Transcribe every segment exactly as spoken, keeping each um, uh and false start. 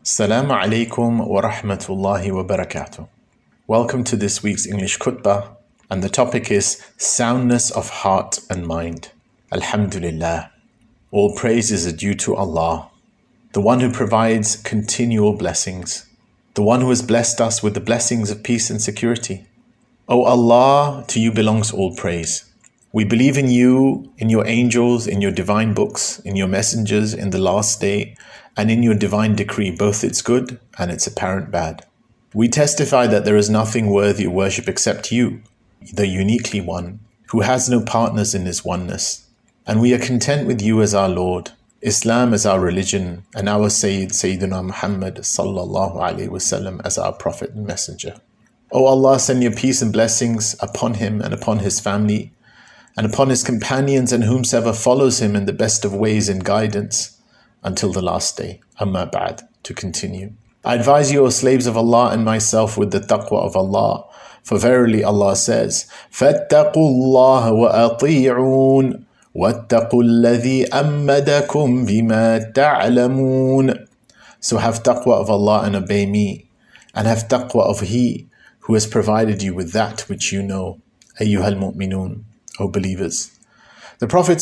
Assalamu alaikum wa rahmatullahi wa barakatuh. Welcome to this week's English khutbah, and the topic is soundness of heart and mind. Alhamdulillah. All praises are due to Allah, the one who provides continual blessings, the one who has blessed us with the blessings of peace and security. O Allah, to you belongs all praise. We believe in you, in your angels, in your divine books, in your messengers, in the last day, and in your divine decree, both its good and its apparent bad. We testify that there is nothing worthy of worship except you, the uniquely one, who has no partners in his oneness. And we are content with you as our Lord, Islam as our religion, and our Sayyid, Sayyidina Muhammad sallallahu alaihi wasallam as our prophet and messenger. O Allah, send your peace and blessings upon him and upon his family, and upon his companions and whomsoever follows him in the best of ways and guidance, until the last day. Amma ba'd, to continue. I advise you, O slaves of Allah, and myself with the taqwa of Allah, for verily Allah says, فَاتَّقُوا اللَّهَ وَأَطِيعُونَ وَاتَّقُوا الَّذِي أَمَّدَكُمْ بِمَا تَعْلَمُونَ. So have taqwa of Allah and obey me, and have taqwa of He who has provided you with that which you know. Ayyuhal mu'minun, O believers. The Prophet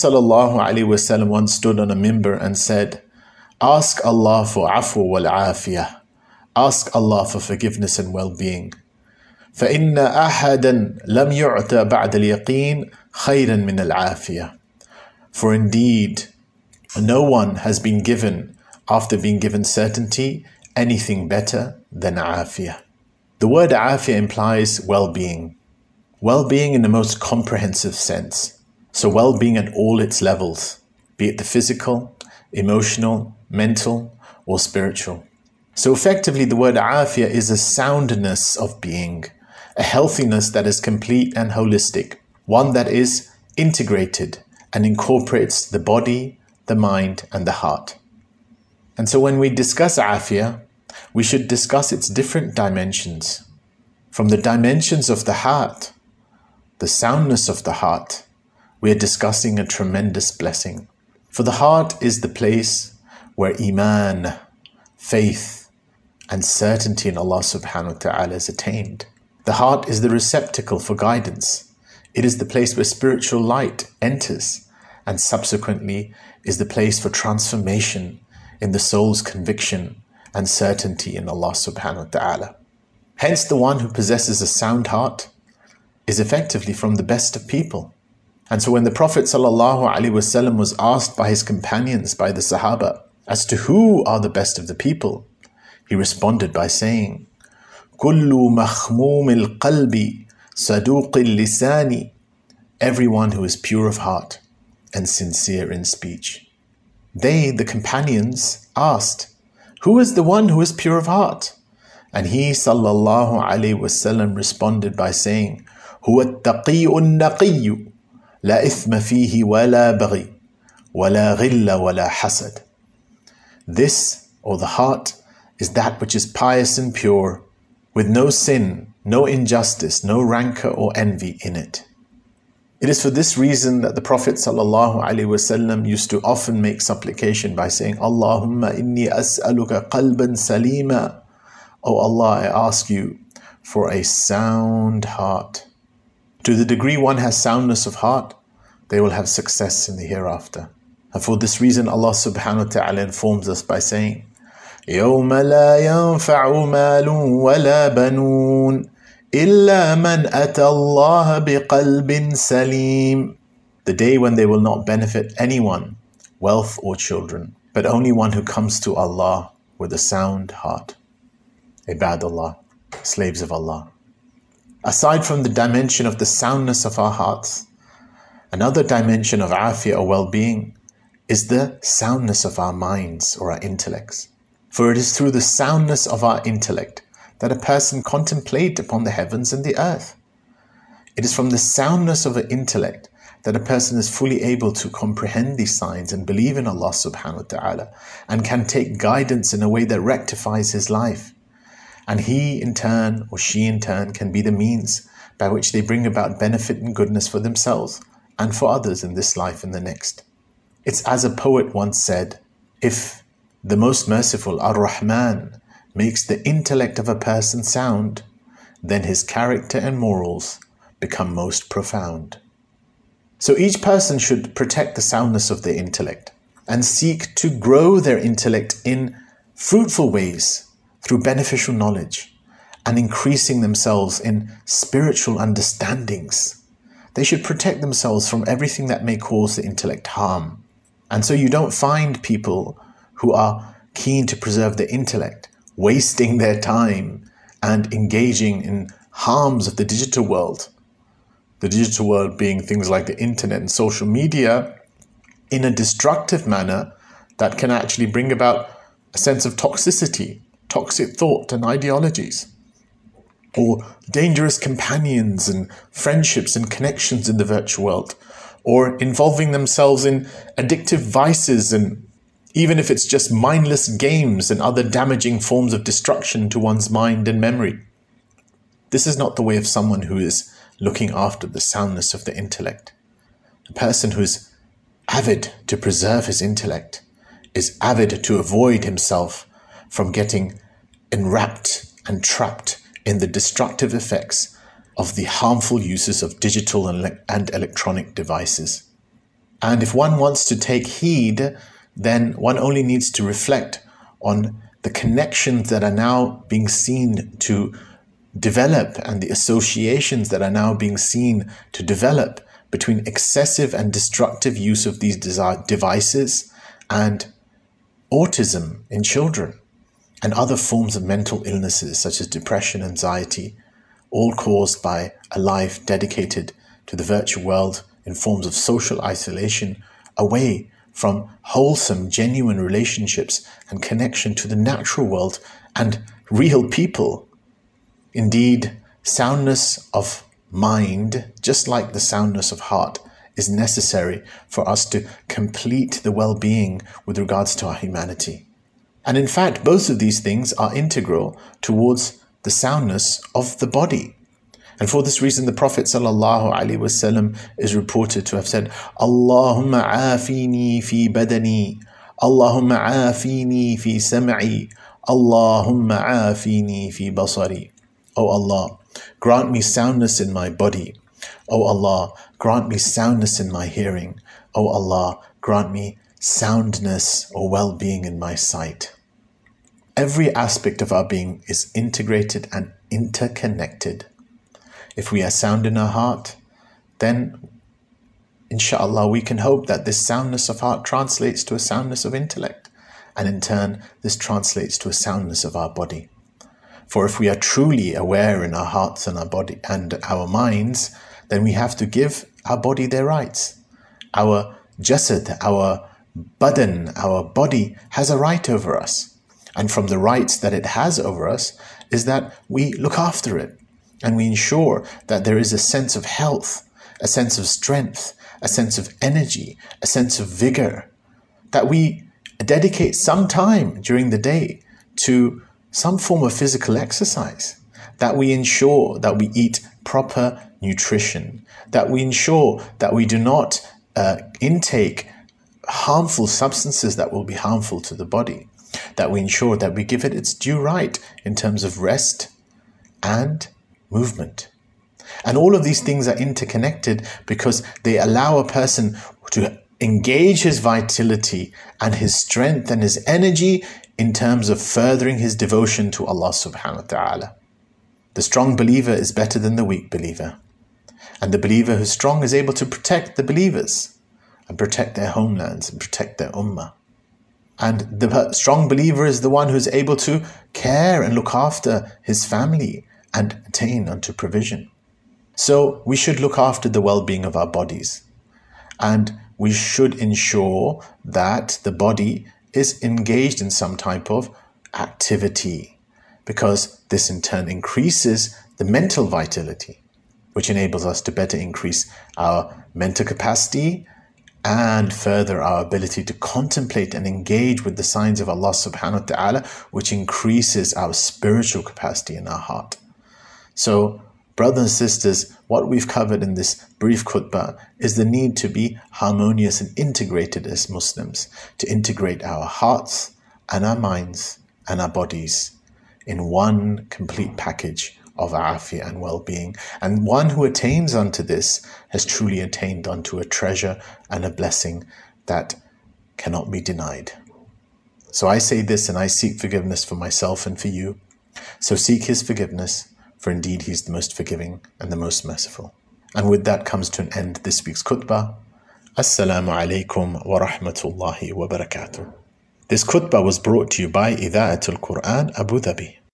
ﷺ once stood on a mimbar and said, Ask Allah for afu wal afiyah. Ask Allah for forgiveness and well-being. فَإِنَّ أَحَدًا لَمْ يُعْتَ بَعْدَ الْيَقِينِ خَيْرًا مِنَ الْعَافِيَةِ. For indeed, no one has been given, after being given certainty, anything better than afiyah. The word afiyah implies well-being. Well-being in the most comprehensive sense. So well-being at all its levels, be it the physical, emotional, mental, or spiritual. So effectively, the word afiyah is a soundness of being, a healthiness that is complete and holistic, one that is integrated and incorporates the body, the mind, and the heart. And so when we discuss afiyah, we should discuss its different dimensions. From the dimensions of the heart, the soundness of the heart, we are discussing a tremendous blessing. For the heart is the place where iman, faith, and certainty in Allah subhanahu wa ta'ala is attained. The heart is the receptacle for guidance. It is the place where spiritual light enters, and subsequently is the place for transformation in the soul's conviction and certainty in Allah subhanahu wa ta'ala. Hence, the one who possesses a sound heart is effectively from the best of people. And so when the Prophet ﷺ was asked by his companions, by the Sahaba, as to who are the best of the people, he responded by saying, كُلُّ مَخْمُومِ الْقَلْبِ صَدُوقِ اللِّسَانِ. Everyone who is pure of heart and sincere in speech. They, the companions, asked, who is the one who is pure of heart? And he sallallahu alayhi wasallam responded by saying, هُوَ التَّقِيُّ النَّقِيُّ لا إثم فيه ولا بغي ولا غل ولا حسد. This, or the heart, is that which is pious and pure, with no sin, no injustice, no rancor or envy in it. It is for this reason that the Prophet ﷺ used to often make supplication by saying, Allahumma inni as'aluka qalban salima. O Allah, I ask you for a sound heart. To the degree one has soundness of heart, they will have success in the hereafter. And for this reason, Allah subhanahu wa ta'ala informs us by saying, يَوْمَ لَا يَنْفَعُ مَالٌ وَلَا بَنُونَ إِلَّا مَنْ أَتَى اللَّهَ بِقَلْبٍ سَلِيمٍ. The day when they will not benefit anyone, wealth or children, but only one who comes to Allah with a sound heart. Ibadallah, slaves of Allah. Aside from the dimension of the soundness of our hearts, another dimension of afiyah or well-being is the soundness of our minds or our intellects. For it is through the soundness of our intellect that a person contemplates upon the heavens and the earth. It is from the soundness of an intellect that a person is fully able to comprehend these signs and believe in Allah subhanahu wa ta'ala and can take guidance in a way that rectifies his life. And he in turn, or she in turn, can be the means by which they bring about benefit and goodness for themselves and for others in this life and the next. It's as a poet once said, if the most merciful, Ar-Rahman, makes the intellect of a person sound, then his character and morals become most profound. So each person should protect the soundness of their intellect and seek to grow their intellect in fruitful ways through beneficial knowledge and increasing themselves in spiritual understandings. They should protect themselves from everything that may cause the intellect harm. And so you don't find people who are keen to preserve their intellect wasting their time and engaging in harms of the digital world. The digital world being things like the internet and social media in a destructive manner that can actually bring about a sense of toxicity, toxic thought and ideologies, or dangerous companions and friendships and connections in the virtual world, or involving themselves in addictive vices, and even if it's just mindless games and other damaging forms of destruction to one's mind and memory. This is not the way of someone who is looking after the soundness of the intellect. A person who is avid to preserve his intellect is avid to avoid himself from getting enwrapped and trapped in the destructive effects of the harmful uses of digital and, and electronic devices. And if one wants to take heed, then one only needs to reflect on the connections that are now being seen to develop and the associations that are now being seen to develop between excessive and destructive use of these devices and autism in children and other forms of mental illnesses such as depression, anxiety, all caused by a life dedicated to the virtual world in forms of social isolation, away from wholesome, genuine relationships and connection to the natural world and real people. Indeed, soundness of mind, just like the soundness of heart, is necessary for us to complete the well-being with regards to our humanity. And in fact, both of these things are integral towards the soundness of the body. And for this reason, the Prophet ﷺ is reported to have said, Allahumma afini fi badani, Allahumma afini fi sam'i, Allahumma afini fi basari. O Allah, grant me soundness in my body. O Allah, grant me soundness in my hearing. O Allah, grant me soundness or well-being in my sight. Every aspect of our being is integrated and interconnected. If we are sound in our heart, then inshallah we can hope that this soundness of heart translates to a soundness of intellect, and in turn this translates to a soundness of our body. For if we are truly aware in our hearts and our body and our minds, then we have to give our body their rights. Our jasad, our badan, our body has a right over us. And from the rights that it has over us is that we look after it and we ensure that there is a sense of health, a sense of strength, a sense of energy, a sense of vigor, that we dedicate some time during the day to some form of physical exercise, that we ensure that we eat proper nutrition, that we ensure that we do not uh, intake harmful substances that will be harmful to the body, that we ensure that we give it its due right in terms of rest and movement. And all of these things are interconnected because they allow a person to engage his vitality and his strength and his energy in terms of furthering his devotion to Allah subhanahu wa ta'ala. The strong believer is better than the weak believer. And the believer who's strong is able to protect the believers and protect their homelands and protect their ummah. And the strong believer is the one who's able to care and look after his family and attain unto provision. So we should look after the well-being of our bodies. And we should ensure that the body is engaged in some type of activity, because this in turn increases the mental vitality, which enables us to better increase our mental capacity and further our ability to contemplate and engage with the signs of Allah subhanahu wa ta'ala, which increases our spiritual capacity in our heart. So, brothers and sisters, what we've covered in this brief khutbah is the need to be harmonious and integrated as Muslims, to integrate our hearts, and our minds and our bodies in one complete package of afiyah and well-being. And one who attains unto this has truly attained unto a treasure and a blessing that cannot be denied. So I say this, and I seek forgiveness for myself and for you. So seek his forgiveness, for indeed he's the most forgiving and the most merciful. And with that comes to an end this week's khutbah. Assalamu alaikum wa rahmatullahi wa barakatuh. This khutbah was brought to you by Ida'atul Quran Abu Dhabi.